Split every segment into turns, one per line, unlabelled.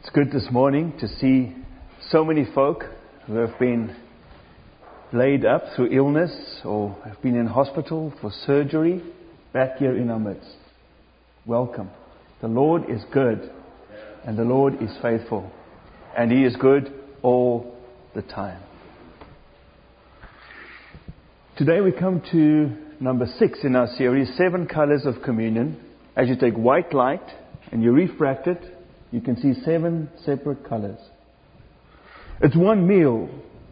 It's good this morning to see so many folk who have been laid up through illness or have been in hospital for surgery back here in our midst. Welcome. The Lord is good and the Lord is faithful, and He is good all the time. Today we come to number 6 in our series, 7 Colors of Communion. As you take white light and you refract it, you can see 7 separate colors. It's one meal.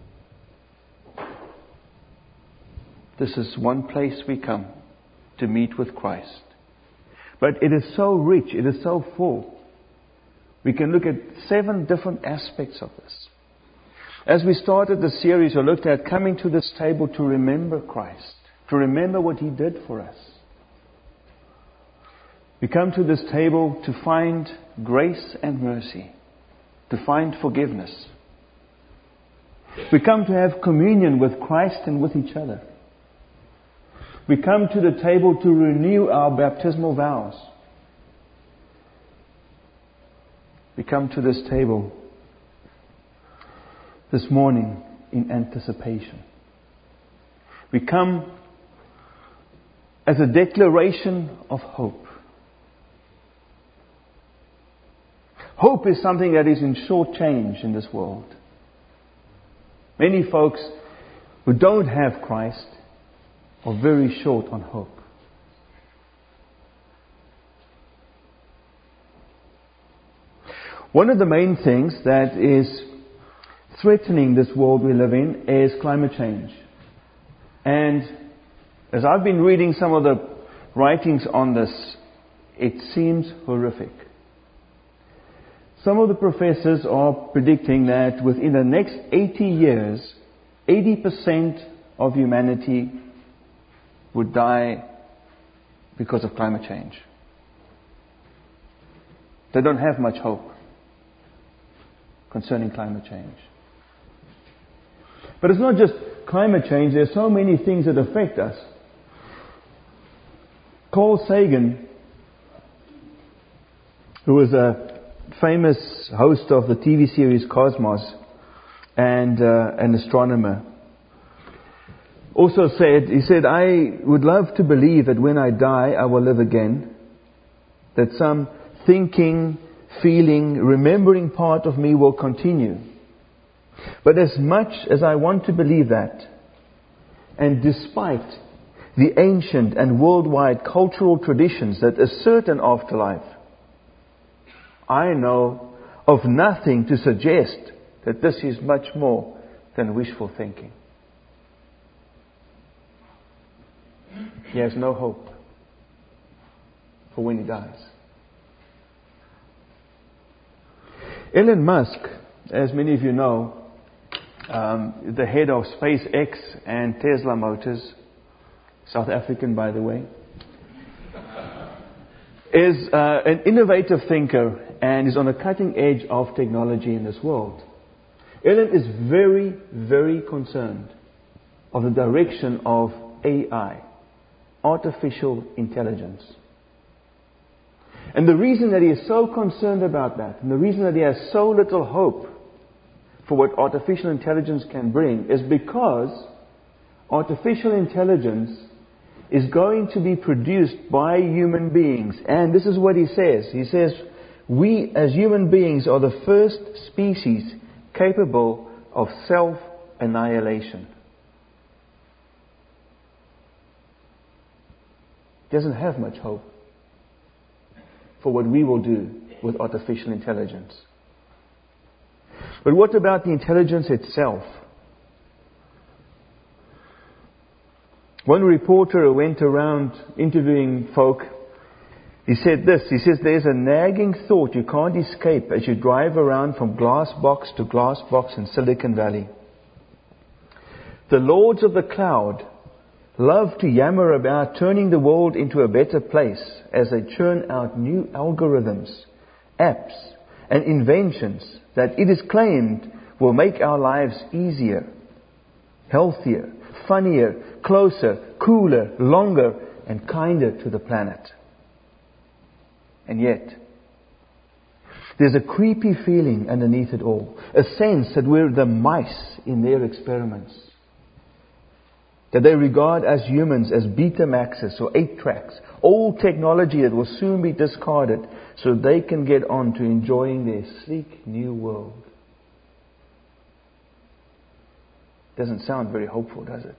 This is one place we come to meet with Christ. But it is so rich, it is so full. We can look at 7 different aspects of this. As we started the series, I looked at coming to this table to remember Christ, to remember what He did for us. We come to this table to find grace and mercy, to find forgiveness. We come to have communion with Christ and with each other. We come to the table to renew our baptismal vows. We come to this table this morning in anticipation. We come as a declaration of hope. Hope is something that is in short change in this world. Many folks who don't have Christ are very short on hope. One of the main things that is threatening this world we live in is climate change. And as I've been reading some of the writings on this, it seems horrific. Some of the professors are predicting that within the next 80 years, 80% of humanity would die because of climate change. They don't have much hope concerning climate change. But it's not just climate change. There are so many things that affect us. Carl Sagan, who was a famous host of the TV series Cosmos and an astronomer, also said, I would love to believe that when I die I will live again, that some thinking, feeling, remembering part of me will continue. But as much as I want to believe that, and despite the ancient and worldwide cultural traditions that assert an afterlife, I know of nothing to suggest that this is much more than wishful thinking. He has no hope for when he dies. Elon Musk, as many of you know, the head of SpaceX and Tesla Motors, South African by the way, is an innovative thinker and is on the cutting edge of technology in this world. Elon is very, very concerned of the direction of AI, artificial intelligence. And the reason that he is so concerned about that, and the reason that he has so little hope for what artificial intelligence can bring, is because artificial intelligence is going to be produced by human beings. And this is what he says. He says, we as human beings are the first species capable of self-annihilation. He doesn't have much hope for what we will do with artificial intelligence. But what about the intelligence itself? One reporter who went around interviewing folk, he said this. He says, there's a nagging thought you can't escape as you drive around from glass box to glass box in Silicon Valley. The lords of the cloud love to yammer about turning the world into a better place as they churn out new algorithms, apps, and inventions that it is claimed will make our lives easier, healthier, funnier, closer, cooler, longer, and kinder to the planet. And yet, There's a creepy feeling underneath it all. A sense that we're the mice in their experiments. That they regard as humans as Betamaxes or 8-tracks. Old technology that will soon be discarded so they can get on to enjoying their sleek new world. Doesn't sound very hopeful, does it?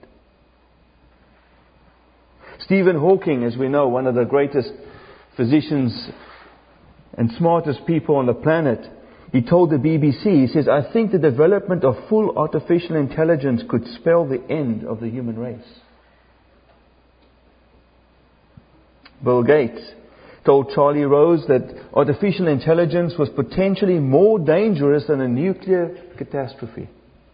Stephen Hawking, as we know, one of the greatest physicians and smartest people on the planet, he told the BBC, he says, I think the development of full artificial intelligence could spell the end of the human race. Bill Gates told Charlie Rose that artificial intelligence was potentially more dangerous than a nuclear catastrophe.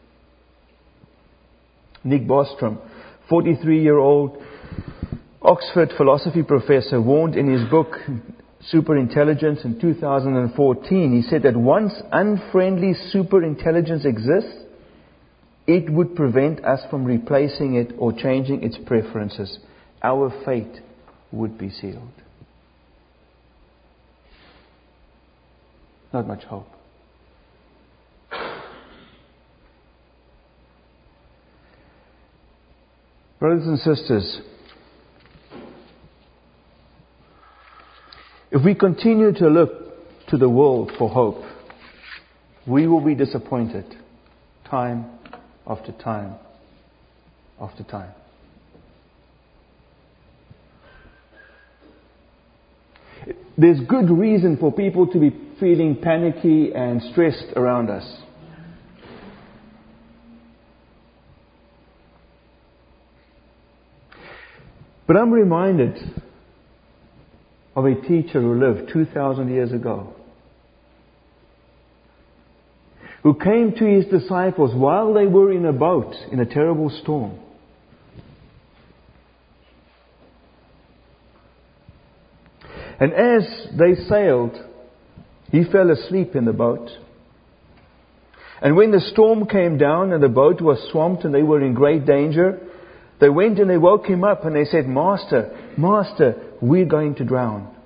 Nick Bostrom, 43-year-old Oxford philosophy professor, warned in his book Superintelligence in 2014, he said that once unfriendly superintelligence exists, it would prevent us from replacing it or changing its preferences. Our fate would be sealed. Not much hope. Brothers and sisters, if we continue to look to the world for hope, we will be disappointed time after time after time. There's good reason for people to be feeling panicky and stressed around us. But I'm reminded of a teacher who lived 2,000 years ago, who came to his disciples while they were in a boat in a terrible storm. And as they sailed, he fell asleep in the boat. And when the storm came down and the boat was swamped and they were in great danger, they went and they woke him up and they said, Master, Master, we're going to drown.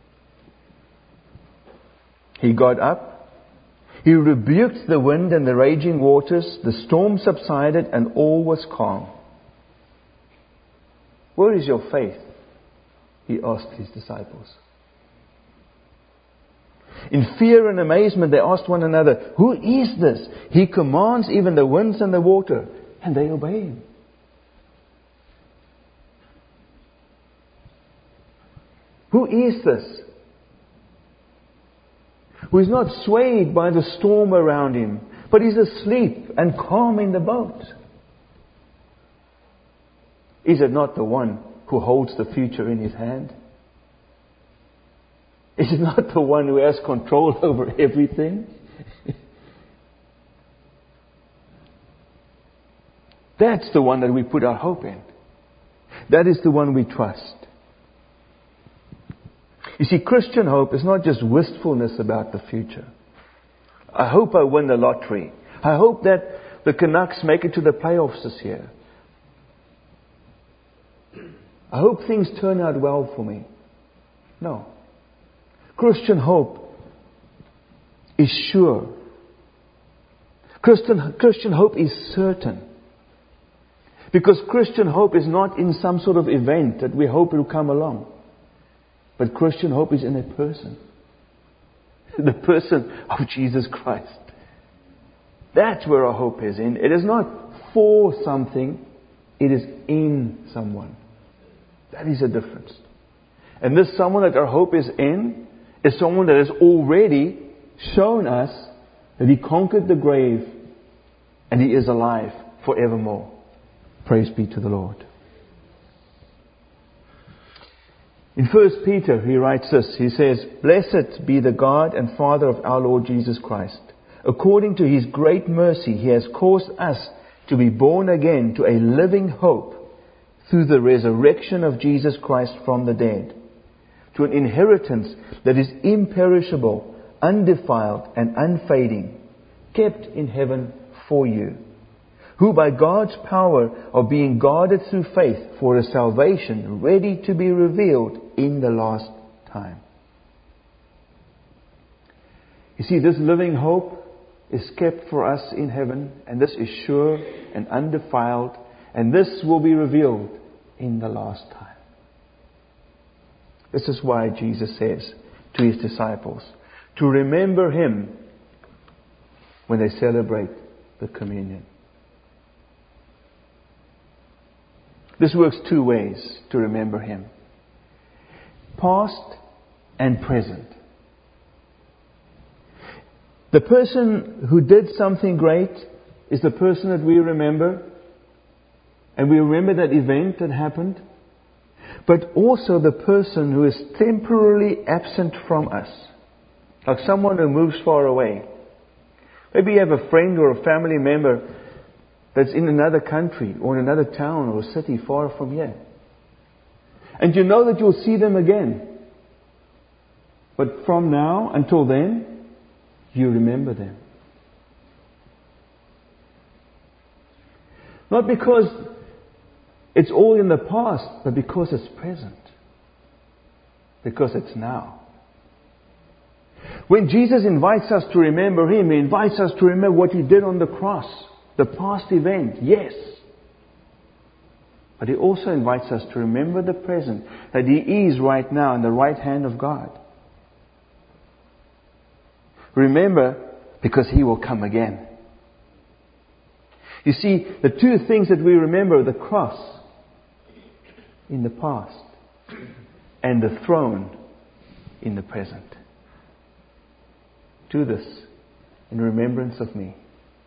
He got up. He rebuked the wind and the raging waters. The storm subsided and all was calm. Where is your faith? He asked his disciples. In fear and amazement, they asked one another, who is this? He commands even the winds and the water, and they obey him. Who is this? Who is not swayed by the storm around him, but is asleep and calm in the boat? Is it not the one who holds the future in his hand? Is it not the one who has control over everything? That's the one that we put our hope in. That is the one we trust. You see, Christian hope is not just wistfulness about the future. I hope I win the lottery. I hope that the Canucks make it to the playoffs this year. I hope things turn out well for me. No. Christian hope is sure. Christian hope is certain. Because Christian hope is not in some sort of event that we hope will come along. But Christian hope is in a person. The person of Jesus Christ. That's where our hope is in. It is not for something. It is in someone. That is a difference. And this someone that our hope is in is someone that has already shown us that He conquered the grave and He is alive forevermore. Praise be to the Lord. In 1 Peter, he writes this. He says, Blessed be the God and Father of our Lord Jesus Christ. According to His great mercy, He has caused us to be born again to a living hope through the resurrection of Jesus Christ from the dead, to an inheritance that is imperishable, undefiled, and unfading, kept in heaven for you, who by God's power are being guarded through faith for a salvation ready to be revealed in the last time. You see, this living hope is kept for us in heaven, and this is sure and undefiled, and this will be revealed in the last time. This is why Jesus says to His disciples to remember Him when they celebrate the communion. This works two ways to remember Him: past and present. The person who did something great is the person that we remember, and we remember that event that happened, but also the person who is temporarily absent from us, like someone who moves far away. Maybe you have a friend or a family member that's in another country or in another town or city far from here. And you know that you'll see them again. But from now until then, you remember them. Not because it's all in the past, but because it's present. Because it's now. When Jesus invites us to remember Him, He invites us to remember what He did on the cross. The past event, yes. But He also invites us to remember the present, that He is right now in the right hand of God. Remember, because He will come again. You see, the two things that we remember, the cross in the past and the throne in the present. Do this in remembrance of me.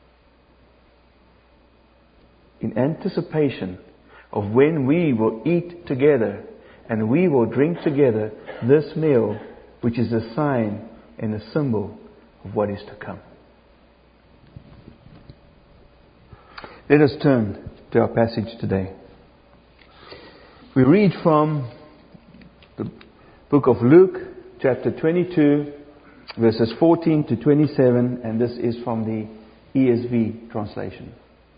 In anticipation of when we will eat together and we will drink together this meal, which is a sign and a symbol of what is to come. Let us turn to our passage today. We read from the book of Luke, chapter 22, verses 14 to 27, and this is from the ESV translation.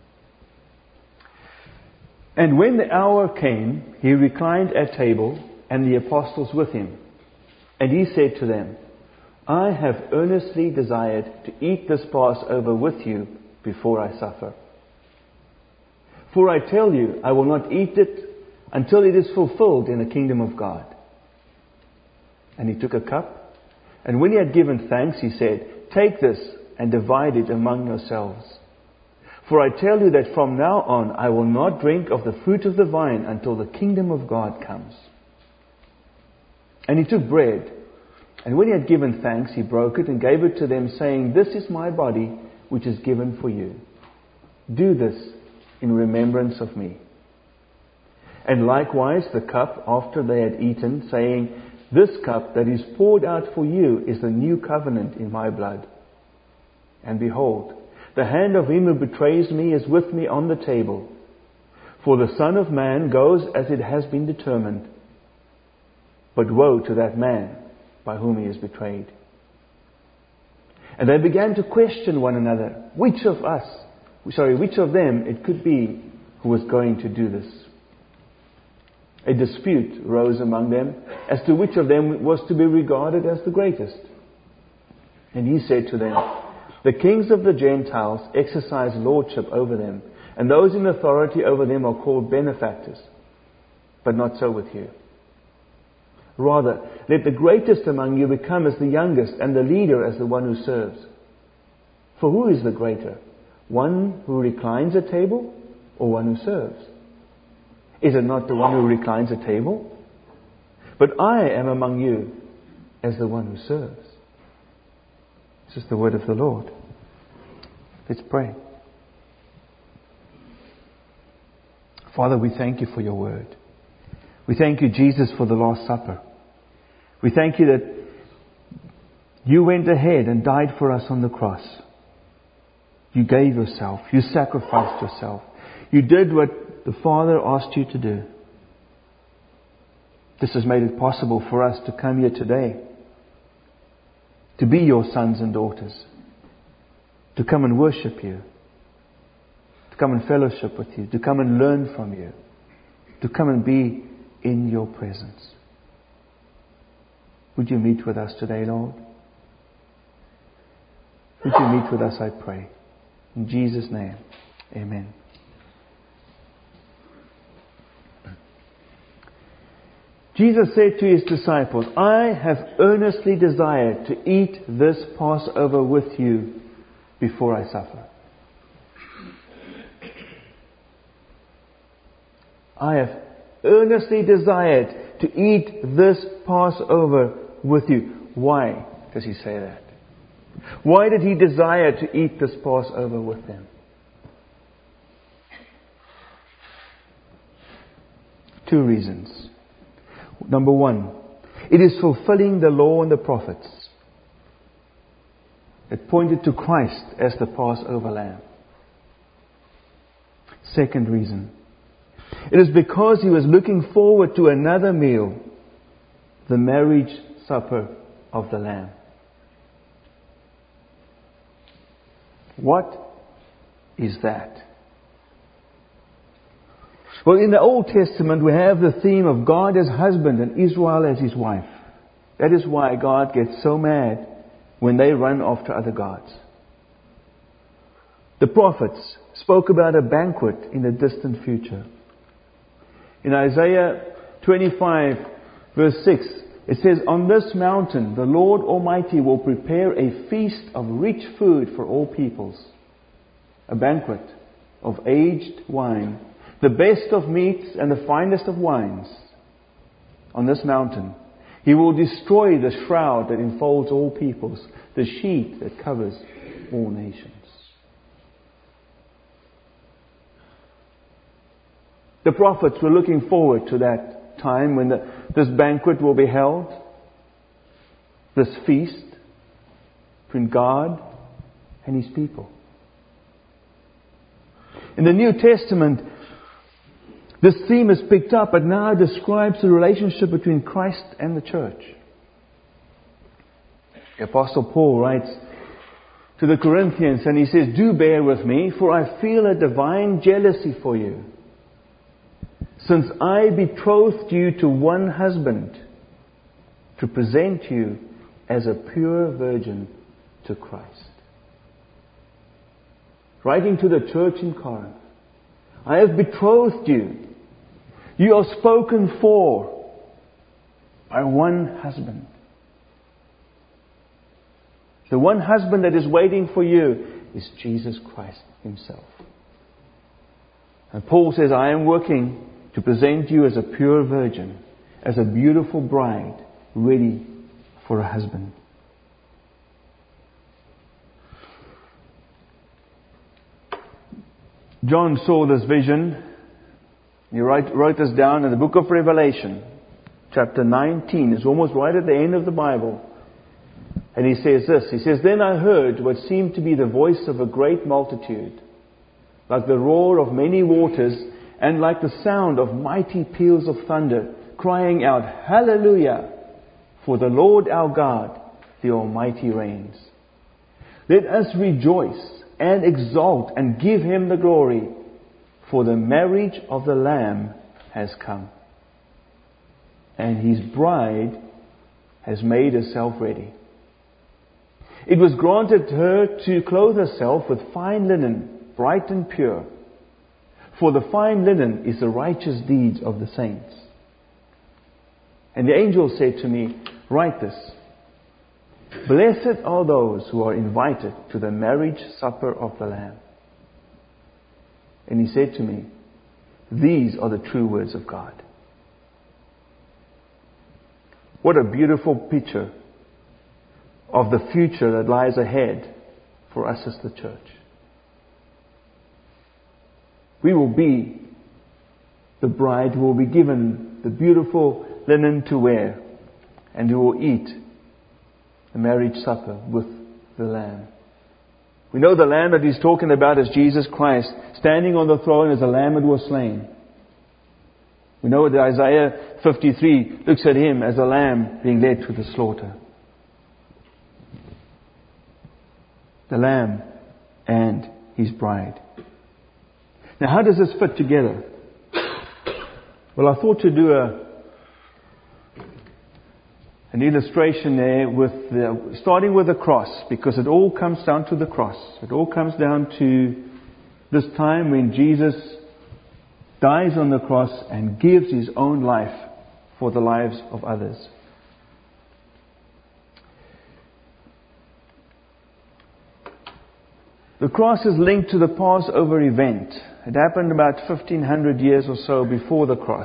And when the hour came, He reclined at table, and the apostles with Him. And He said to them, I have earnestly desired to eat this Passover with you before I suffer. For I tell you, I will not eat it until it is fulfilled in the kingdom of God. And He took a cup, and when He had given thanks, He said, Take this and divide it among yourselves. For I tell you that from now on I will not drink of the fruit of the vine until the kingdom of God comes. And He took bread, and when He had given thanks, He broke it and gave it to them, saying, This is my body, which is given for you. Do this in remembrance of me. And likewise the cup after they had eaten, saying, This cup that is poured out for you is the new covenant in my blood. And behold, the hand of him who betrays me is with me on the table. For the Son of Man goes as it has been determined. But woe to that man by whom he is betrayed. And they began to question one another, which of them it could be who was going to do this. A dispute arose among them as to which of them was to be regarded as the greatest. And He said to them, The kings of the Gentiles exercise lordship over them, and those in authority over them are called benefactors. But not so with you. Rather, let the greatest among you become as the youngest, and the leader as the one who serves. For who is the greater? One who reclines at table, or one who serves? Is it not the one who reclines at table? But I am among you as the one who serves. This is the word of the Lord. Let's pray. Father, we thank You for Your word. We thank You, Jesus, for the Last Supper. We thank You that You went ahead and died for us on the cross. You gave Yourself. You sacrificed Yourself. You did what the Father asked You to do. This has made it possible for us to come here today, to be Your sons and daughters, to come and worship You, to come and fellowship with You, to come and learn from You, to come and be in Your presence. Would You meet with us today, Lord? Would you meet with us, I pray. In Jesus' name, amen. Jesus said to His disciples, I have earnestly desired to eat this Passover with you before I suffer. I have earnestly desired to eat this Passover with you. Why does He say that? Why did He desire to eat this Passover with them? Two reasons. Number one, it is fulfilling the law and the prophets. It pointed to Christ as the Passover lamb. Second reason, it is because He was looking forward to another meal, the marriage supper of the Lamb. What is that? Well, in the Old Testament, we have the theme of God as husband and Israel as His wife. That is why God gets so mad when they run after other gods. The prophets spoke about a banquet in the distant future. In Isaiah 25, verse 6, it says, on this mountain the Lord Almighty will prepare a feast of rich food for all peoples, a banquet of aged wine, the best of meats and the finest of wines. On this mountain He will destroy the shroud that enfolds all peoples, the sheet that covers all nations. The prophets were looking forward to that time when this banquet will be held, this feast between God and His people. In the New Testament, this theme is picked up, but now describes the relationship between Christ and the church. The Apostle Paul writes to the Corinthians and he says, do bear with me, for I feel a divine jealousy for you, since I betrothed you to one husband to present you as a pure virgin to Christ. Writing to the church in Corinth, I have betrothed you. You are spoken for by one husband. The one husband that is waiting for you is Jesus Christ Himself. And Paul says, I am working to present you as a pure virgin, as a beautiful bride, ready for a husband. John saw this vision. He wrote this down in the book of Revelation, chapter 19. It's almost right at the end of the Bible. And he says this. He says, then I heard what seemed to be the voice of a great multitude, like the roar of many waters, and like the sound of mighty peals of thunder, crying out, Hallelujah! For the Lord our God, the Almighty reigns. Let us rejoice and exult and give Him the glory, for the marriage of the Lamb has come, and His bride has made herself ready. It was granted her to clothe herself with fine linen, bright and pure, for the fine linen is the righteous deeds of the saints. And the angel said to me, write this, blessed are those who are invited to the marriage supper of the Lamb. And he said to me, these are the true words of God. What a beautiful picture of the future that lies ahead for us as the church. We will be the bride who will be given the beautiful linen to wear, and who will eat the marriage supper with the Lamb. We know the Lamb that he's talking about is Jesus Christ, standing on the throne as a lamb that was slain. We know that Isaiah 53 looks at Him as a lamb being led to the slaughter. The Lamb and His bride. Now, how does this fit together? Well, I thought to do an illustration there with starting with the cross, because it all comes down to the cross. It all comes down to this time when Jesus dies on the cross and gives His own life for the lives of others. The cross is linked to the Passover event. It happened about 1500 years or so before the cross.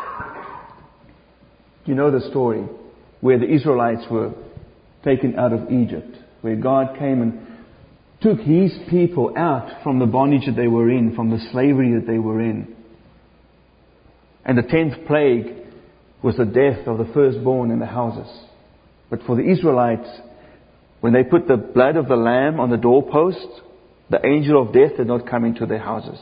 You know the story, where the Israelites were taken out of Egypt, where God came and took His people out from the bondage that they were in, from the slavery that they were in. And the 10th plague was the death of the firstborn in the houses. But for the Israelites, when they put the blood of the lamb on the doorposts, the angel of death did not come into their houses.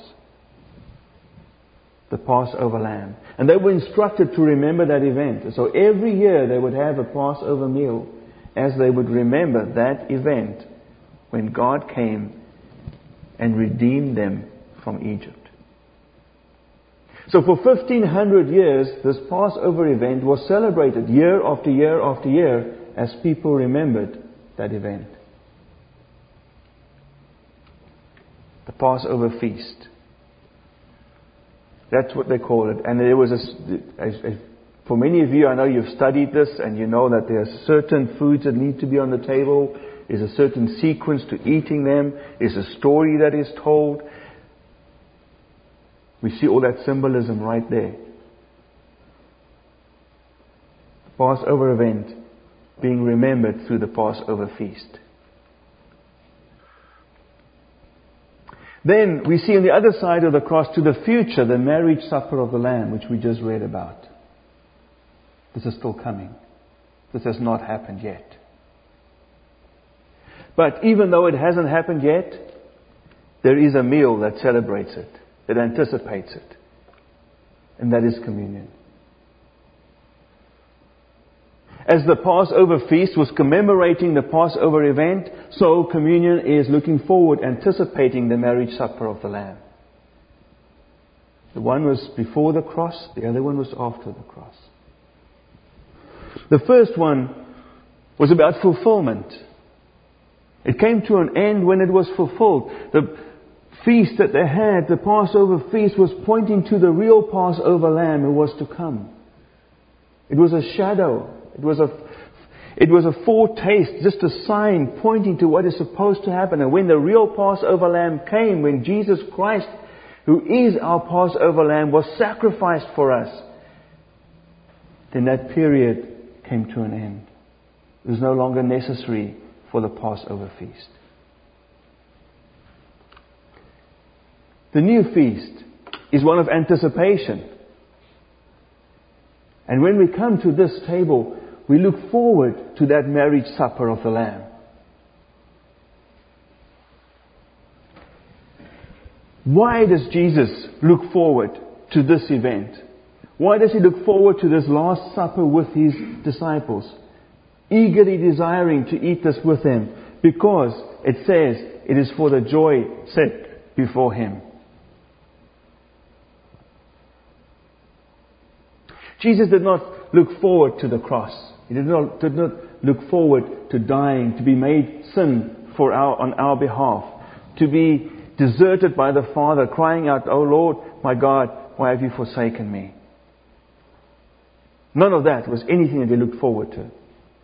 The Passover lamb. And they were instructed to remember that event. And so every year they would have a Passover meal as they would remember that event when God came and redeemed them from Egypt. So for 1500 years, this Passover event was celebrated year after year after year as people remembered that event. The Passover feast. That's what they call it. And there was for many of you, I know you've studied this and you know that there are certain foods that need to be on the table. There's a certain sequence to eating them. There's a story that is told. We see all that symbolism right there. The Passover event being remembered through the Passover feast. Then we see on the other side of the cross to the future, the marriage supper of the Lamb, which we just read about. This is still coming. This has not happened yet. But even though it hasn't happened yet, there is a meal that celebrates it, that anticipates it. And that is communion. As the Passover feast was commemorating the Passover event, so communion is looking forward, anticipating the marriage supper of the Lamb. The one was before the cross, the other one was after the cross. The first one was about fulfillment. It came to an end when it was fulfilled. The feast that they had, the Passover feast, was pointing to the real Passover Lamb who was to come. It was a shadow. It was a foretaste, just a sign pointing to what is supposed to happen. And when the real Passover Lamb came, when Jesus Christ, who is our Passover Lamb, was sacrificed for us, then that period came to an end. It was no longer necessary for the Passover feast. The new feast is one of anticipation. And when we come to this table, we look forward to that marriage supper of the Lamb. Why does Jesus look forward to this event? Why does He look forward to this Last Supper with His disciples? Eagerly desiring to eat this with them. Because it says it is for the joy set before Him. Jesus did not look forward to the cross. He did not look forward to dying, to be made sin on our behalf, to be deserted by the Father, crying out, "Oh Lord, my God, why have you forsaken me?" None of that was anything that He looked forward to.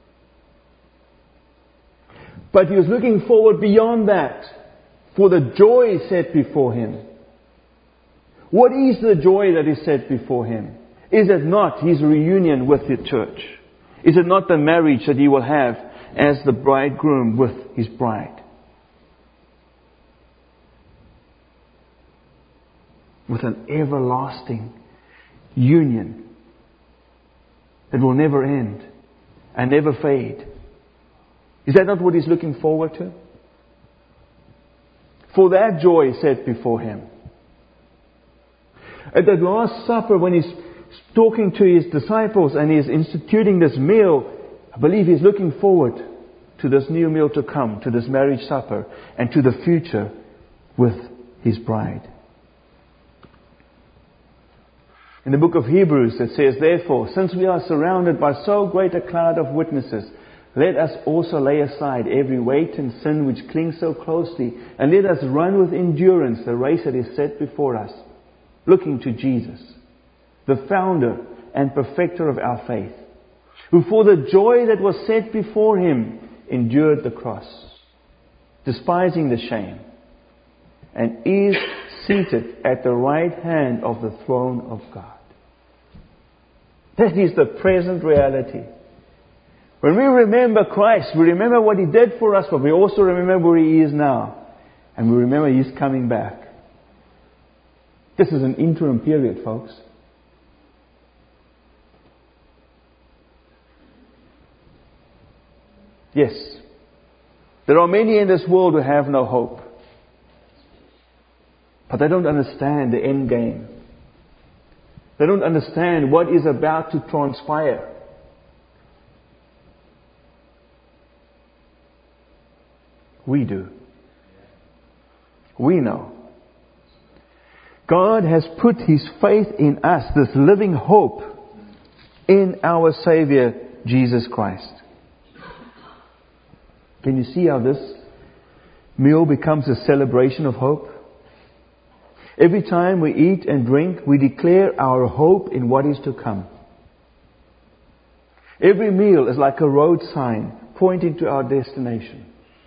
But He was looking forward beyond that, for the joy set before Him. What is the joy that is set before Him? Is it not His reunion with the church? Is it not the marriage that He will have as the bridegroom with His bride? With an everlasting union that will never end and never fade. Is that not what He's looking forward to? For that joy set before Him. At the Last Supper, when He's talking to His disciples and He's instituting this meal, I believe He's looking forward to this new meal to come, to this marriage supper, and to the future with His bride. In the book of Hebrews it says, therefore, since we are surrounded by so great a cloud of witnesses, let us also lay aside every weight and sin which clings so closely, and let us run with endurance the race that is set before us, looking to Jesus, the founder and perfecter of our faith, who for the joy that was set before him endured the cross, despising the shame, and is seated at the right hand of the throne of God. That is the present reality. When we remember Christ, we remember what He did for us, but we also remember where He is now. And we remember He's coming back. This is an interim period, folks. Yes, there are many in this world who have no hope. But they don't understand the end game. They don't understand what is about to transpire. We do. We know. God has put His faith in us, this living hope, in our Savior, Jesus Christ. Can you see how this meal becomes a celebration of hope? Every time we eat and drink, we declare our hope in what is to come. Every meal is like a road sign pointing to our destination.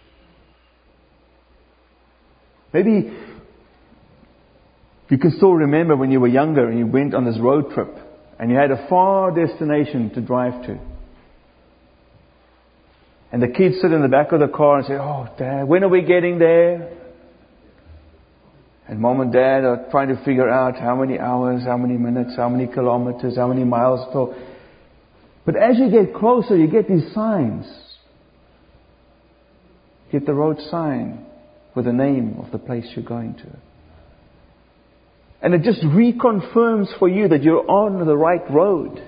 Maybe you can still remember when you were younger and you went on this road trip and you had a far destination to drive to. And the kids sit in the back of the car and say, "Oh, Dad, when are we getting there?" And Mom and Dad are trying to figure out how many hours, how many minutes, how many kilometers, how many miles. But as you get closer, you get these signs. You get the road sign with the name of the place you're going to. And it just reconfirms for you that you're on the right road.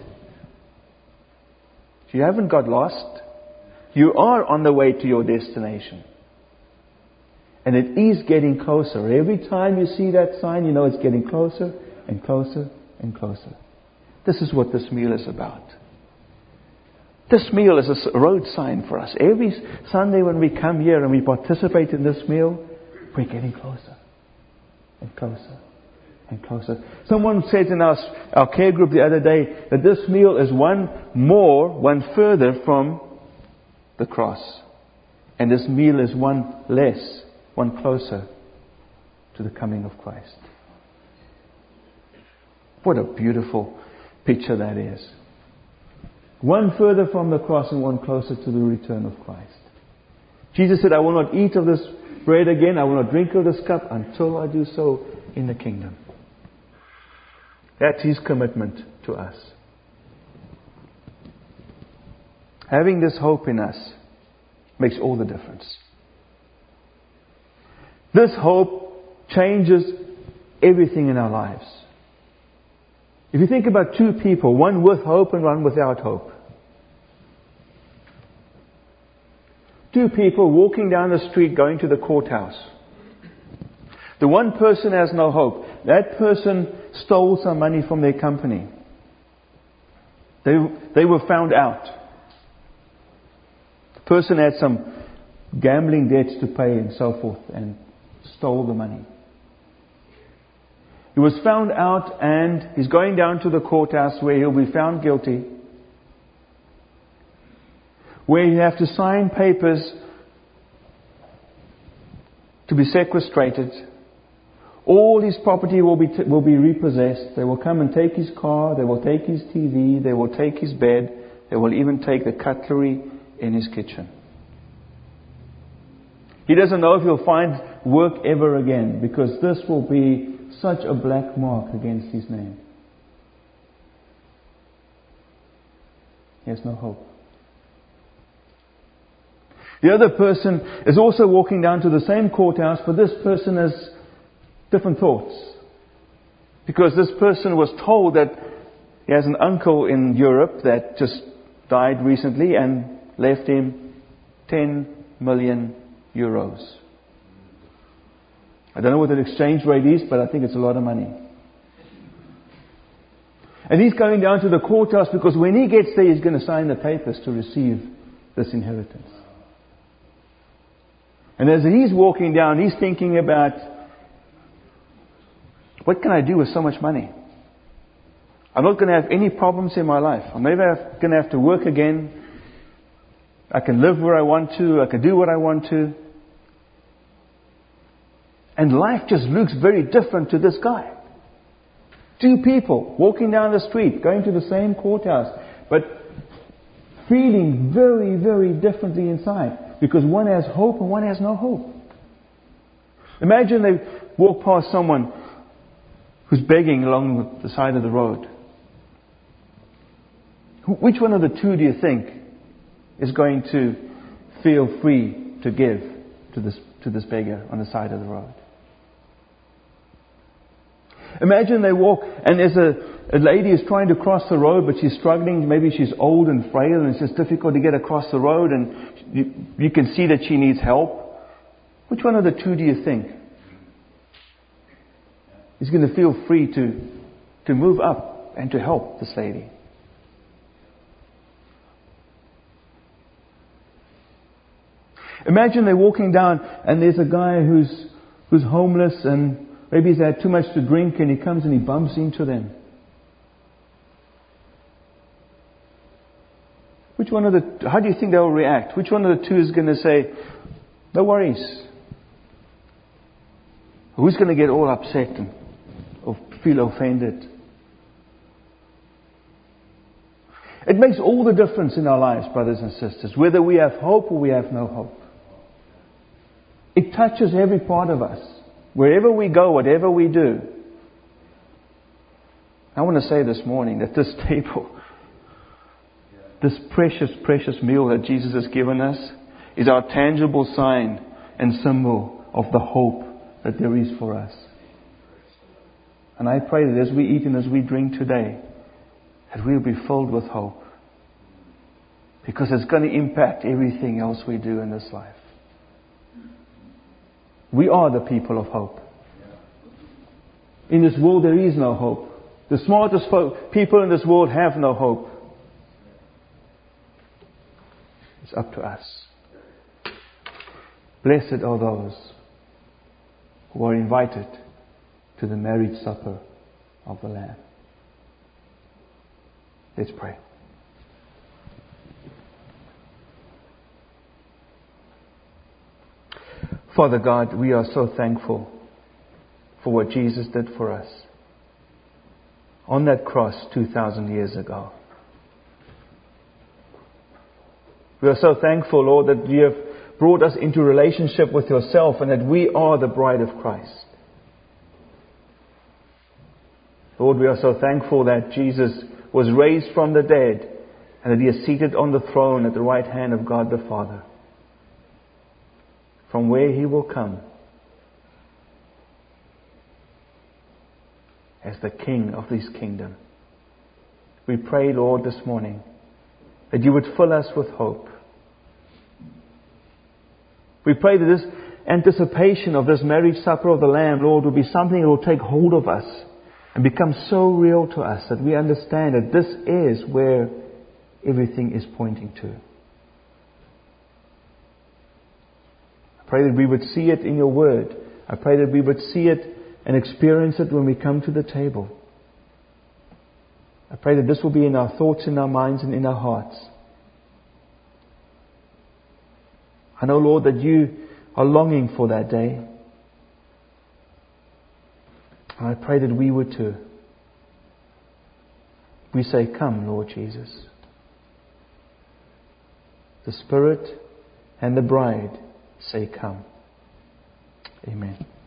You haven't got lost. You are on the way to your destination. And it is getting closer. Every time you see that sign, you know it's getting closer and closer and closer. This is what this meal is about. This meal is a road sign for us. Every Sunday when we come here and we participate in this meal, we're getting closer and closer and closer. Someone said in our care group the other day that this meal is one further from the cross. And this meal is one less, one closer to the coming of Christ. What a beautiful picture that is. One further from the cross and one closer to the return of Christ. Jesus said, "I will not eat of this bread again, I will not drink of this cup until I do so in the kingdom." That's His commitment to us. Having this hope in us makes all the difference. This hope changes everything in our lives. If you think about two people, one with hope and one without hope. Two people walking down the street going to the courthouse. The one person has no hope. That person stole some money from their company. They were found out. The person had some gambling debts to pay and so forth and stole the money. He was found out and he's going down to the courthouse where he'll be found guilty. Where you have to sign papers to be sequestrated. All his property will be repossessed. They will come and take his car. They will take his TV. They will take his bed. They will even take the cutlery in his kitchen. He doesn't know if he'll find work ever again, because this will be such a black mark against his name. He has no hope. The other person is also walking down to the same courthouse, but this person has different thoughts. Because this person was told that he has an uncle in Europe that just died recently and left him 10 million euros. I don't know what the exchange rate is, but I think it's a lot of money. And he's going down to the courthouse because when he gets there, he's going to sign the papers to receive this inheritance. And as he's walking down, he's thinking about, what can I do with so much money? I'm not going to have any problems in my life. I'm never going to have to work again. I can live where I want to. I can do what I want to. And life just looks very different to this guy. Two people walking down the street, going to the same courthouse, but feeling very, very differently inside. Because one has hope and one has no hope. Imagine they walk past someone who's begging along the side of the road. Which one of the two do you think is going to feel free to give to this beggar on the side of the road? Imagine they walk and there's a lady is trying to cross the road, but she's struggling. Maybe she's old and frail and it's just difficult to get across the road, and you can see that she needs help. Which one of the two do you think is going to feel free to move up and to help this lady? Imagine they're walking down and there's a guy who's homeless, and maybe he's had too much to drink, and he comes and he bumps into them. How do you think they'll react? Which one of the two is going to say, no worries? Who's going to get all upset or feel offended? It makes all the difference in our lives, brothers and sisters, whether we have hope or we have no hope. It touches every part of us. Wherever we go, whatever we do. I want to say this morning that this table, this precious, precious meal that Jesus has given us, is our tangible sign and symbol of the hope that there is for us. And I pray that as we eat and as we drink today, that we'll be filled with hope. Because it's going to impact everything else we do in this life. We are the people of hope. In this world there is no hope. The smartest people in this world have no hope. It's up to us. Blessed are those who are invited to the marriage supper of the Lamb. Let's pray. Father God, we are so thankful for what Jesus did for us on that cross 2,000 years ago. We are so thankful, Lord, that you have brought us into relationship with yourself and that we are the bride of Christ. Lord, we are so thankful that Jesus was raised from the dead and that He is seated on the throne at the right hand of God the Father, from where He will come as the King of this kingdom. We pray, Lord, this morning that you would fill us with hope. We pray that this anticipation of this marriage supper of the Lamb, Lord, will be something that will take hold of us and become so real to us that we understand that this is where everything is pointing to. I pray that we would see it in your word. I pray that we would see it and experience it when we come to the table. I pray that this will be in our thoughts, in our minds, and in our hearts. I know, Lord, that you are longing for that day. And I pray that we would too. We say, come, Lord Jesus. The Spirit and the bride say, come. Amen.